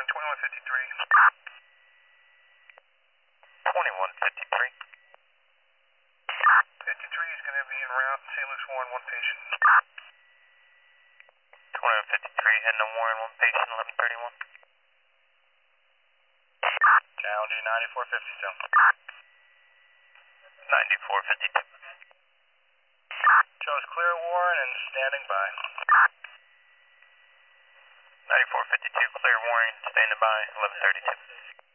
Warren, 2153. 2153. 53 is going to be en route, St. Luke's Warren, one patient. 2153, heading to Warren, one patient, 1131. County 9452. 9452. Shows clear Warren and standing by. 9452, clear Warren, standing by, 1132.